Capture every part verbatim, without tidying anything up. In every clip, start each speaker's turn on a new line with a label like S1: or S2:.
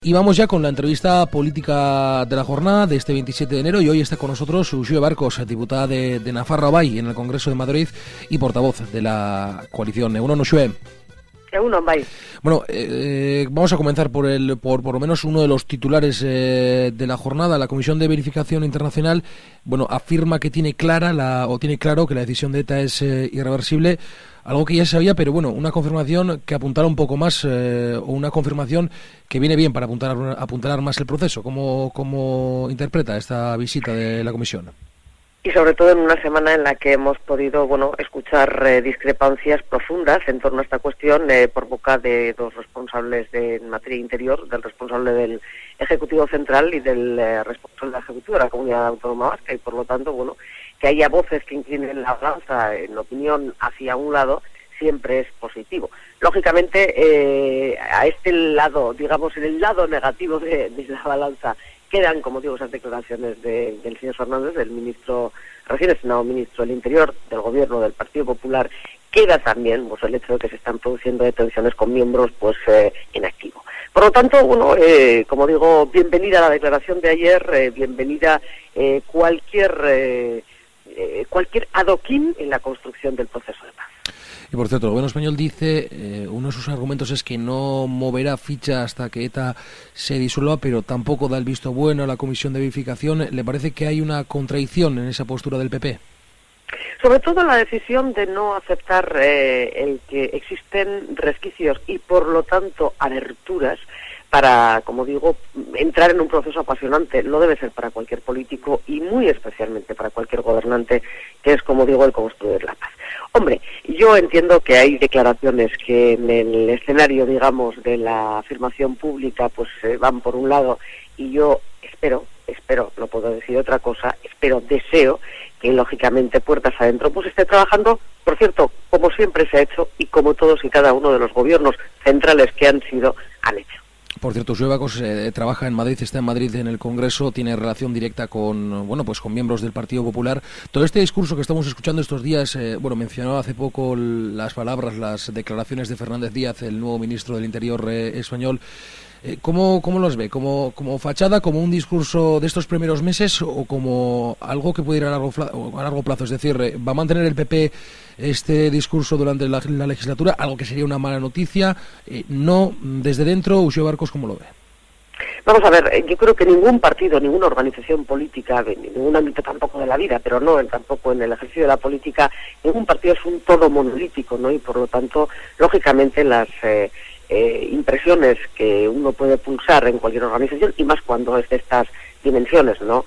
S1: Y vamos ya con la entrevista política de la jornada de este veintisiete de enero, y hoy está con nosotros Uxue Barcos, diputada de, de Nafarroa Bai en el Congreso de Madrid y portavoz de la coalición. Egunon, Uxue.
S2: Egunon, bai.
S1: Bueno, eh, vamos a comenzar por el por por lo menos uno de los titulares eh, de la jornada. La Comisión de Verificación Internacional, bueno, afirma que tiene clara la o tiene claro que la decisión de ETA es eh, irreversible. Algo que ya se sabía, pero bueno, una confirmación que apuntara un poco más, eh, o una confirmación que viene bien para apuntar, apuntalar más el proceso. ¿Cómo, cómo interpreta esta visita de la Comisión?
S2: Y sobre todo en una semana en la que hemos podido, bueno, escuchar eh, discrepancias profundas en torno a esta cuestión eh, por boca de dos responsables de en materia interior, del responsable del Ejecutivo Central y del eh, responsable del Ejecutivo de la Comunidad Autónoma Vasca, y por lo tanto, bueno, que haya voces que inclinen la balanza en opinión hacia un lado siempre es positivo. Lógicamente, eh, a este lado, digamos, en el lado negativo de, de la balanza, quedan, como digo, esas declaraciones de, del señor Fernández, del ministro, recién estrenado ministro del Interior, del Gobierno del Partido Popular. Queda también pues, el hecho de que se están produciendo detenciones con miembros pues eh, en activo. Por lo tanto, bueno, eh, como digo, bienvenida la declaración de ayer, eh, bienvenida eh, cualquier... Eh, Eh, cualquier adoquín en la construcción del proceso de paz.
S1: Y por cierto, el gobierno español dice, eh, uno de sus argumentos es que no moverá ficha hasta que ETA se disuelva, pero tampoco da el visto bueno a la comisión de verificación. ¿Le parece que hay una contradicción en esa postura del P P?
S2: Sobre todo la decisión de no aceptar eh, el que existen resquicios y por lo tanto aberturas para, como digo, entrar en un proceso apasionante. Lo debe ser para cualquier político y muy especialmente para cualquier gobernante, que es, como digo, el construir la paz. Hombre, yo entiendo que hay declaraciones que en el escenario, digamos, de la afirmación pública, pues eh, van por un lado, y yo espero, espero, no puedo decir otra cosa, espero, deseo que, lógicamente, puertas adentro, pues esté trabajando, por cierto, como siempre se ha hecho y como todos y cada uno de los gobiernos centrales que han sido, han hecho.
S1: Por cierto, Uxue Barcos eh, trabaja en Madrid, está en Madrid en el Congreso, tiene relación directa con, bueno, pues con miembros del Partido Popular. Todo este discurso que estamos escuchando estos días, eh, bueno, mencionó hace poco las palabras, las declaraciones de Fernández Díaz, el nuevo ministro del Interior eh, español. Eh, ¿cómo, ¿Cómo los ve? ¿Como, como fachada, como un discurso de estos primeros meses o como algo que puede ir a largo, a largo plazo? Es decir, eh, ¿va a mantener el P P este discurso durante la, la legislatura? Algo que sería una mala noticia. Eh, no, desde dentro, Uxue Barcos, ¿cómo lo ve?
S2: Vamos a ver, yo creo que ningún partido, ninguna organización política, de ningún ámbito tampoco de la vida, pero no tampoco en el ejercicio de la política, ningún partido es un todo monolítico, ¿no? Y por lo tanto, lógicamente, las eh, eh, impresiones que uno puede pulsar en cualquier organización, y más cuando es de estas dimensiones, ¿no?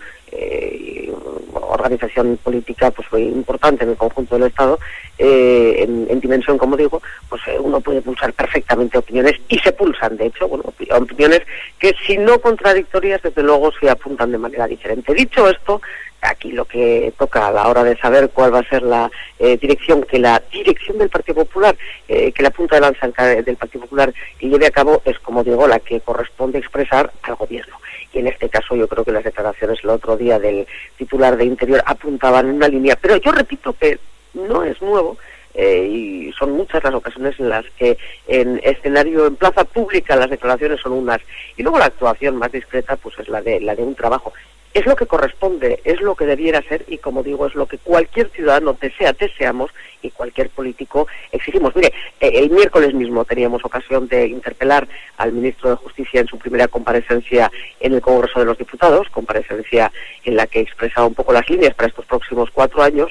S2: Eh, organización política pues fue importante en el conjunto del Estado, eh, en, en dimensión, como digo, pues eh, uno puede pulsar perfectamente opiniones, y se pulsan, de hecho, bueno, opiniones que, si no contradictorias, desde luego se apuntan de manera diferente. Dicho esto, aquí lo que toca a la hora de saber cuál va a ser la eh, dirección que la dirección del Partido Popular, eh, que la punta de lanza del Partido Popular que lleve a cabo, es, como digo, la que corresponde expresar al Gobierno. Y en este caso yo creo que las declaraciones el otro día del titular de Interior apuntaban en una línea, pero yo repito que no es nuevo, eh, y son muchas las ocasiones en las que en escenario, en plaza pública, las declaraciones son unas, y luego la actuación más discreta pues es la de la de un trabajo. Es lo que corresponde, es lo que debiera ser, y, como digo, es lo que cualquier ciudadano desea, deseamos, y cualquier político exigimos. Mire, eh, el miércoles mismo teníamos ocasión de interpelar al ministro de Justicia en su primera comparecencia en el Congreso de los Diputados, comparecencia en la que expresaba un poco las líneas para estos próximos cuatro años,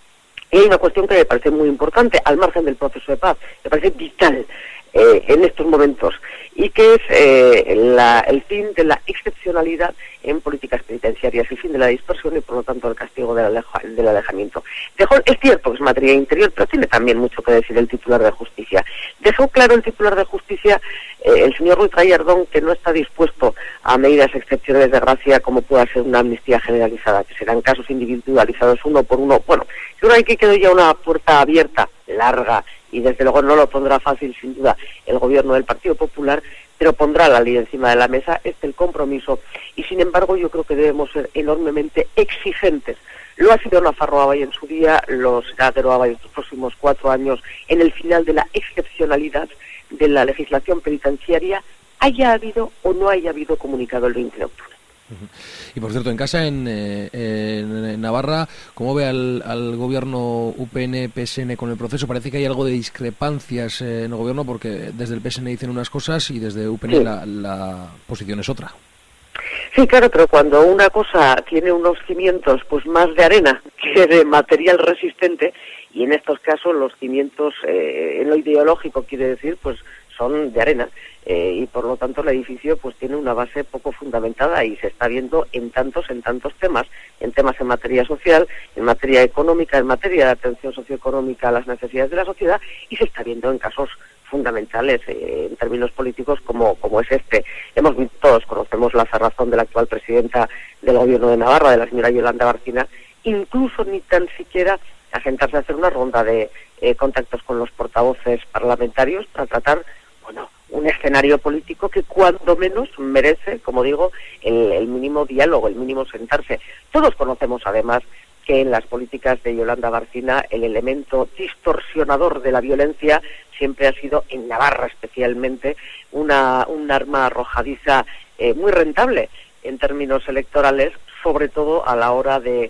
S2: y hay una cuestión que me parece muy importante, al margen del proceso de paz, me parece vital eh, en estos momentos, y que es eh, la, el fin de la excepcionalidad en políticas penitenciarias, el fin de la dispersión y, por lo tanto, el castigo del, aleja, del alejamiento. Dejó, es cierto que es materia interior, pero tiene también mucho que decir el titular de Justicia. Dejó claro el titular de Justicia, eh, el señor Ruiz Gallardón, que no está dispuesto a medidas excepcionales de gracia como pueda ser una amnistía generalizada, que serán casos individualizados uno por uno. Bueno, yo creo que quedó ya una puerta abierta, larga, y desde luego no lo pondrá fácil, sin duda, el Gobierno del Partido Popular, pero pondrá la ley encima de la mesa, este es el compromiso, y sin embargo yo creo que debemos ser enormemente exigentes. Lo ha sido Nafarroa Bai en su día, lo será Geroa Bai en los próximos cuatro años, en el final de la excepcionalidad de la legislación penitenciaria haya habido o no haya habido comunicado el veinte de octubre.
S1: Y por cierto, en casa, en, eh, en, en Navarra, ¿cómo ve al, al gobierno U P N P S N con el proceso? Parece que hay algo de discrepancias eh, en el gobierno, porque desde el P S N dicen unas cosas y desde U P N sí. la, la posición es otra.
S2: Sí, claro, pero cuando una cosa tiene unos cimientos pues más de arena que de material resistente, y en estos casos los cimientos eh, en lo ideológico, quiere decir, pues son de arena, eh, y por lo tanto el edificio pues tiene una base poco fundamentada y se está viendo en tantos, en tantos temas, en temas en materia social, en materia económica, en materia de atención socioeconómica a las necesidades de la sociedad, y se está viendo en casos fundamentales eh, en términos políticos como, como es este. Hemos visto, todos conocemos la cerrazón de la actual presidenta del gobierno de Navarra, de la señora Yolanda Barcina, incluso ni tan siquiera a sentarse a hacer una ronda de eh, contactos con los portavoces parlamentarios para tratar, bueno, un escenario político que cuando menos merece, como digo, el, el mínimo diálogo, el mínimo sentarse. Todos conocemos además que en las políticas de Yolanda Barcina el elemento distorsionador de la violencia siempre ha sido, en Navarra especialmente, una un arma arrojadiza eh, muy rentable en términos electorales, sobre todo a la hora de,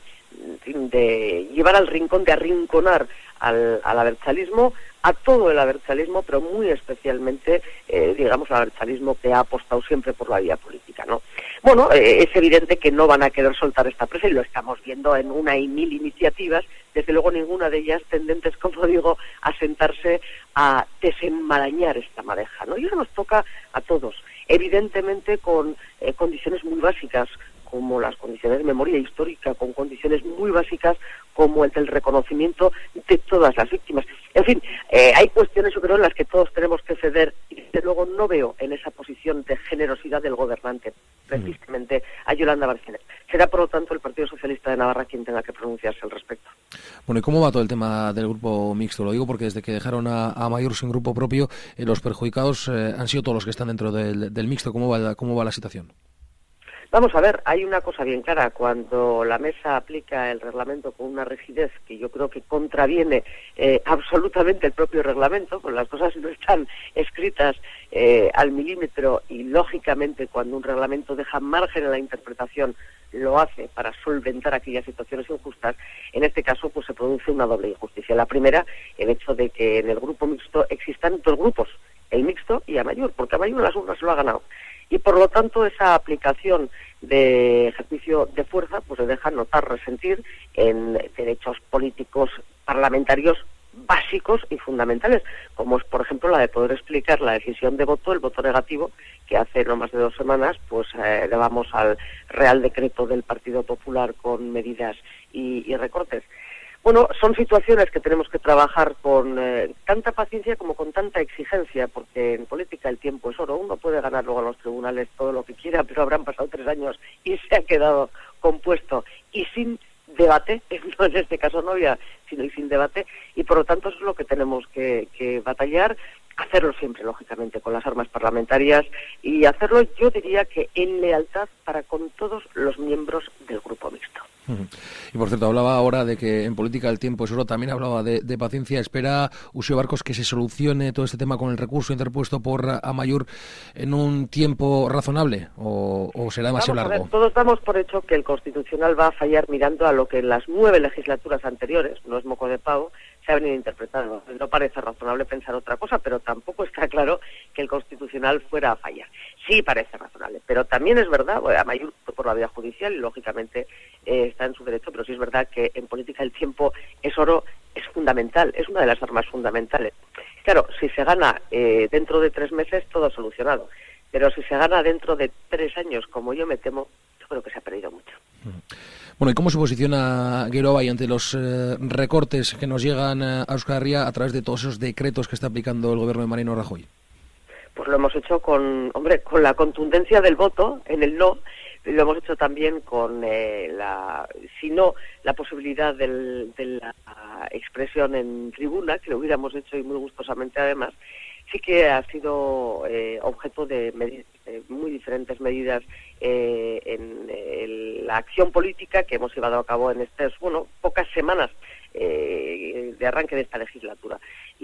S2: de llevar al rincón, de arrinconar al, al abertzalismo, a todo el abertzalismo, pero muy especialmente, eh, digamos, al abertzalismo que ha apostado siempre por la vía política, ¿no? Bueno, eh, es evidente que no van a querer soltar esta presa, y lo estamos viendo en una y mil iniciativas, desde luego ninguna de ellas tendentes, como digo, a sentarse a desenmarañar esta madeja, ¿no? Y eso nos toca a todos, evidentemente con eh, condiciones muy básicas, como las condiciones de memoria histórica, con condiciones muy básicas como el del reconocimiento de todas las víctimas. En fin, eh, hay cuestiones, yo creo, en las que todos tenemos que ceder, y desde luego no veo en esa posición de generosidad del gobernante, precisamente a Yolanda Barcina. Será, por lo tanto, el Partido Socialista de Navarra quien tenga que pronunciarse al respecto.
S1: Bueno, ¿y cómo va todo el tema del grupo mixto? Lo digo porque desde que dejaron a, a Amaiur sin grupo propio, eh, los perjudicados eh, han sido todos los que están dentro del, del mixto. ¿Cómo va, cómo va la situación?
S2: Vamos a ver, hay una cosa bien clara. Cuando la mesa aplica el reglamento con una rigidez que yo creo que contraviene eh, absolutamente el propio reglamento, pues las cosas no están escritas eh, al milímetro, y lógicamente cuando un reglamento deja margen a la interpretación lo hace para solventar aquellas situaciones injustas, en este caso pues se produce una doble injusticia. La primera, el hecho de que en el grupo mixto existan dos grupos, el mixto y Amaiur, porque Amaiur en las urnas lo ha ganado. Y por lo tanto esa aplicación de ejercicio de fuerza pues se deja notar, resentir en derechos políticos parlamentarios básicos y fundamentales, como es por ejemplo la de poder explicar la decisión de voto, el voto negativo, que hace no más de dos semanas pues eh, le vamos al Real Decreto del Partido Popular con medidas y, y recortes. Bueno, son situaciones que tenemos que trabajar con eh, tanta paciencia como con tanta exigencia, porque en política el tiempo es oro. Uno puede ganar luego a los tribunales todo lo que quiera, pero habrán pasado tres años y se ha quedado compuesto y sin debate, no en este caso no había, sino y sin debate, y por lo tanto eso es lo que tenemos que, que batallar, hacerlo siempre, lógicamente, con las armas parlamentarias, y hacerlo, yo diría que en lealtad para con todos los miembros del grupo mixto.
S1: Y por cierto, hablaba ahora de que en política el tiempo es oro, también hablaba de, de paciencia. ¿Espera Uxío Barcos que se solucione todo este tema con el recurso interpuesto por Amaiur en un tiempo razonable o, o será demasiado
S2: Vamos a
S1: largo?
S2: ver, todos damos por hecho que el Constitucional va a fallar mirando a lo que en las nueve legislaturas anteriores, no es moco de pavo, se ha venido interpretando. No parece razonable pensar otra cosa, pero tampoco está claro que el Constitucional fuera a fallar. Sí parece razonable, pero también es verdad, bueno, Amaiur por la vía judicial y lógicamente eh, está en su derecho, pero sí es verdad que en política el tiempo es oro, es fundamental, es una de las armas fundamentales. Claro, si se gana eh, dentro de tres meses, todo solucionado, pero si se gana dentro de tres años, como yo me temo, yo creo que se ha perdido mucho.
S1: Bueno, ¿y cómo se posiciona Gerobai ante los eh, recortes que nos llegan eh, a Euskal Herria a través de todos esos decretos que está aplicando el gobierno de Mariano Rajoy?
S2: Pues lo hemos hecho con, hombre, con la contundencia del voto en el no. Lo hemos hecho también con eh, la, si no, la posibilidad del, de la expresión en tribuna, que lo hubiéramos hecho y muy gustosamente además. Sí que ha sido eh, objeto de, med- de muy diferentes medidas eh, en eh, la acción política que hemos llevado a cabo en estas, bueno, pocas semanas eh, de arranque de esta legislatura. Y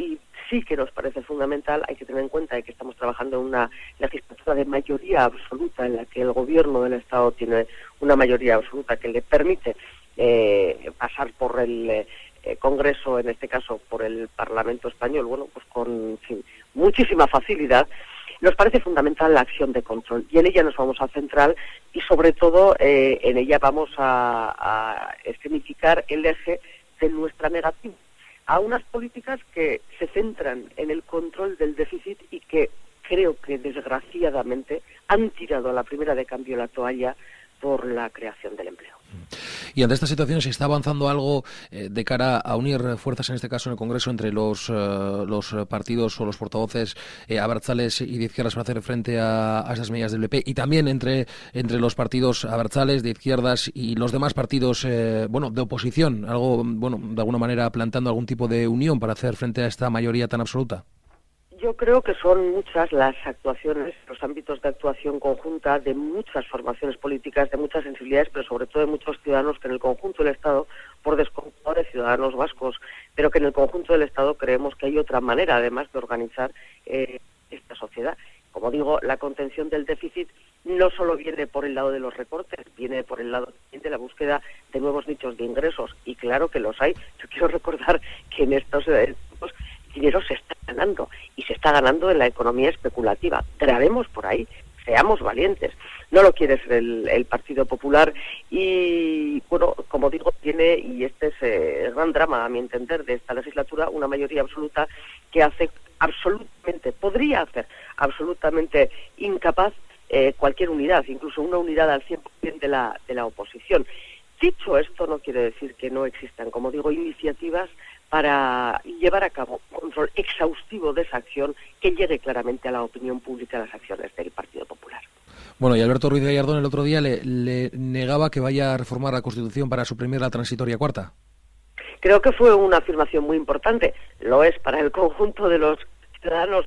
S2: sí que nos parece fundamental. Hay que tener en cuenta que estamos trabajando en una legislatura de mayoría absoluta, en la que el gobierno del Estado tiene una mayoría absoluta que le permite eh, pasar por el eh, Congreso, en este caso por el Parlamento español, bueno, pues con en fin, muchísima facilidad. Nos parece fundamental la acción de control y en ella nos vamos a centrar y sobre todo eh, en ella vamos a, a escenificar el eje de nuestra negativa a unas políticas que se centran en el control del déficit y que creo que desgraciadamente han tirado a la primera de cambio la toalla por la creación del empleo.
S1: Y ante esta situación, ¿se está avanzando algo eh, de cara a unir fuerzas, en este caso en el Congreso, entre los, eh, los partidos o los portavoces eh, abertzales y de izquierdas para hacer frente a, a esas medidas del P P? Y también entre, entre los partidos abertzales, de izquierdas y los demás partidos eh, bueno, de oposición, algo, bueno, de alguna manera planteando algún tipo de unión para hacer frente a esta mayoría tan absoluta.
S2: Yo creo que son muchas las actuaciones, los ámbitos de actuación conjunta de muchas formaciones políticas, de muchas sensibilidades, pero sobre todo de muchos ciudadanos que en el conjunto del Estado, por descontado de ciudadanos vascos, pero que en el conjunto del Estado creemos que hay otra manera, además, de organizar eh, esta sociedad. Como digo, la contención del déficit no solo viene por el lado de los recortes, viene por el lado de la búsqueda de nuevos nichos de ingresos, y claro que los hay. Yo quiero recordar que en estos tiempos dinero se está ganando y se está ganando en la economía especulativa. Grabemos por ahí, seamos valientes. No lo quiere ser el, el Partido Popular y, bueno, como digo, tiene, y este es eh, el gran drama, a mi entender, de esta legislatura, una mayoría absoluta que hace absolutamente, podría hacer absolutamente incapaz eh, cualquier unidad, incluso una unidad al cien por ciento de la, de la oposición. Dicho esto, no quiere decir que no existan, como digo, iniciativas para llevar a cabo un control exhaustivo de esa acción que llegue claramente a la opinión pública las acciones del Partido Popular.
S1: Bueno, y Alberto Ruiz Gallardón el otro día le, le negaba que vaya a reformar la Constitución para suprimir la transitoria cuarta.
S2: Creo que fue una afirmación muy importante. Lo es para el conjunto de los ciudadanos,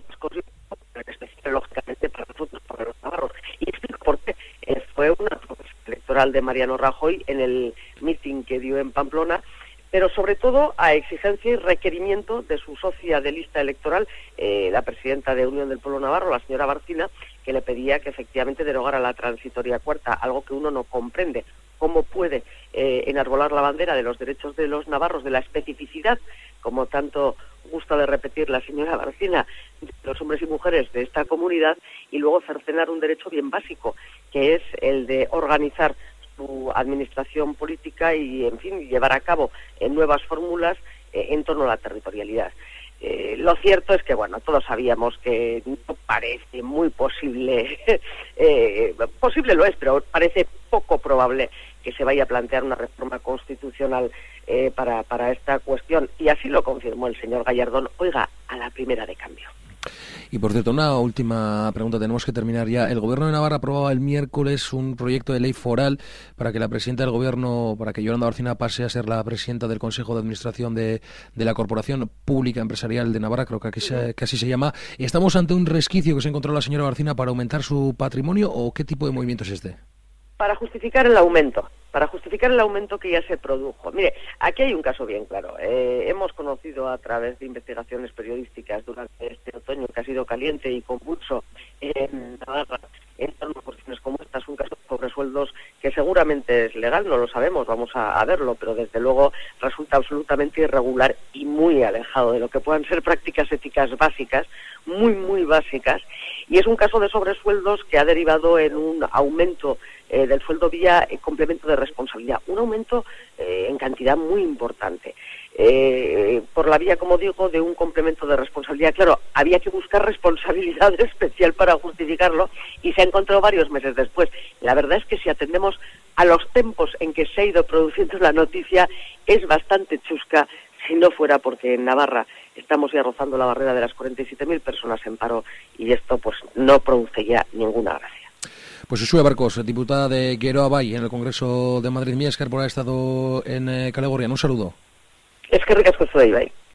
S2: lógicamente para nosotros, para los navarros. Y explico por qué. Eh, fue una promesa electoral de Mariano Rajoy en el mitin que dio en Pamplona, pero sobre todo a exigencia y requerimiento de su socia de lista electoral, eh, la presidenta de Unión del Pueblo Navarro, la señora Barcina, que le pedía que efectivamente derogara la transitoria cuarta, algo que uno no comprende. ¿Cómo puede eh, enarbolar la bandera de los derechos de los navarros, de la especificidad, como tanto gusta de repetir la señora Barcina, de los hombres y mujeres de esta comunidad, y luego cercenar un derecho bien básico, que es el de organizar su administración política y, en fin, llevar a cabo eh, nuevas fórmulas eh, en torno a la territorialidad? Eh, lo cierto es que, bueno, todos sabíamos que no parece muy posible, eh, posible lo es, pero parece poco probable que se vaya a plantear una reforma constitucional eh, para, para esta cuestión, y así lo confirmó el señor Gallardón, oiga, a la primera de cambio.
S1: Y por cierto, una última pregunta, tenemos que terminar ya. El Gobierno de Navarra aprobaba el miércoles un proyecto de ley foral para que la presidenta del Gobierno, para que Yolanda Barcina pase a ser la presidenta del Consejo de Administración de, de la Corporación Pública Empresarial de Navarra, creo que, aquí se, que así se llama. ¿Estamos ante un resquicio que se encontró la señora Barcina para aumentar su patrimonio o qué tipo de movimiento es este?
S2: Para justificar el aumento, para justificar el aumento que ya se produjo. Mire, aquí hay un caso bien claro. Eh, hemos conocido a través de investigaciones periodísticas durante este otoño, que ha sido caliente y convulso en Navarra, en torno a cuestiones como estas, un caso sobre sueldos que seguramente es legal, no lo sabemos, vamos a, a verlo, pero desde luego resulta absolutamente irregular y muy alejado de lo que puedan ser prácticas éticas básicas, muy, muy básicas, y es un caso de sobresueldos que ha derivado en un aumento eh, del sueldo vía eh, complemento de responsabilidad, un aumento eh, en cantidad muy importante. Eh, por la vía, como digo, de un complemento de responsabilidad. Claro, había que buscar responsabilidad especial para justificarlo y se ha encontrado varios meses después. La verdad es que si atendemos a los tiempos en que se ha ido produciendo la noticia, es bastante chusca, si no fuera porque en Navarra estamos ya rozando la barrera de las cuarenta y siete mil personas en paro y esto pues no produce ya ninguna gracia.
S1: Pues Uxue Barcos, diputada de Geroa Bai en el Congreso de Madrid. Mila esker por haber estado en eh, Kale Gorrian. Un saludo.
S2: Es que ricasco estoy, Bai.